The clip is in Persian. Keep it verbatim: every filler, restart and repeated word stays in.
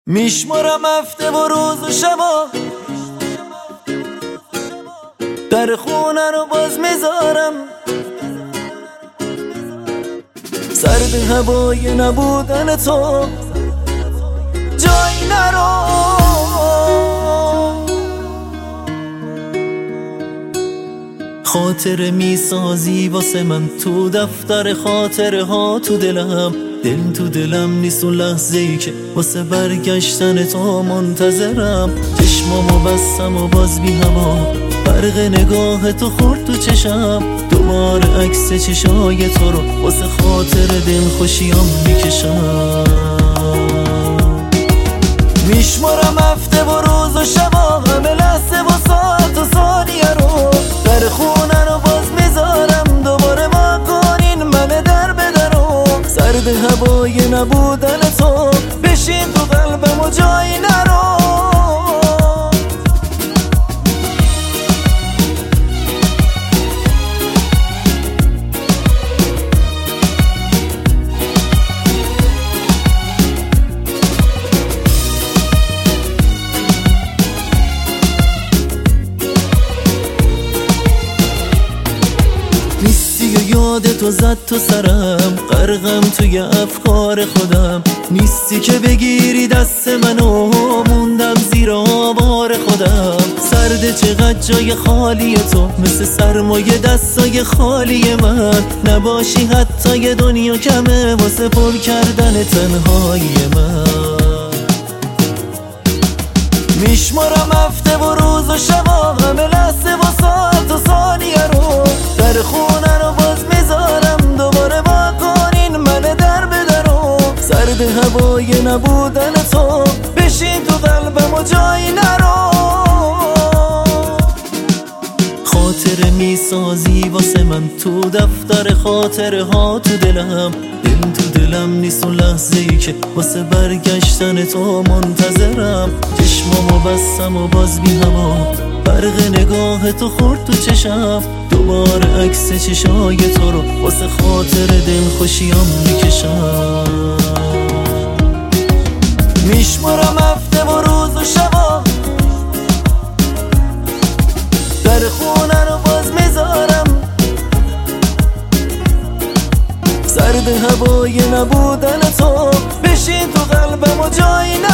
میشمارم هفته و روز و شبا، در خونه رو باز میذارم. سرد هوای نبودن تو جای نرو. خاطر میسازی واسه من تو دفتر خاطره ها تو دلم. دل تو دلم نیست اون لحظه ای که واسه برگشتن تو منتظرم. چشمامو بستم و باز بی هوا برق نگاه تو خورد تو چشم. دوباره عکس چشای تو رو واسه خاطر دل خوشیام میکشم. میشمارم هفته و روز و شبا، همه لحظه و ساعت و ثانیه رو. در خونه رو باز میذارم دوباره ما کنین من در بدرو. سرد هوای نبودن تو بشین تو قلبم و جایی نرو. نیستی و یاد تو زد تو سرم، غرقم توی افکار خودم. نیستی که بگیری دست منو، موندم زیر آوار خودم. سرد چقدر جای خالی تو، مثل سرمایه دستای خالی من. نباشی حتی یه دنیا کمه واسه پر کردن تنهایی من. میشمارم هفته و روز و شبا، همه لحظه و ساعت و ثانیه رو. در خونه رو باز میذارم دوباره با کنین من در بدرو. سرد هوای نبودن تو بشین تو قلبم و جایی نرو. خاطر میسازی واسه من تو دفتر خاطره ها تو دلم. دل تو دلم نیست اون لحظه ای که واسه برگشتن تو منتظرم. چشمامو بستم و باز بی هوا برق نگاه تو خورد تو چشم. دوباره عکس چشای تو رو واسه خاطر دل خوشیام میکشم. میشمارم هفته و روز و شبا، در خونه رو باز میذارم. سرد هوای نبودن تو بشین تو قلبم و جایی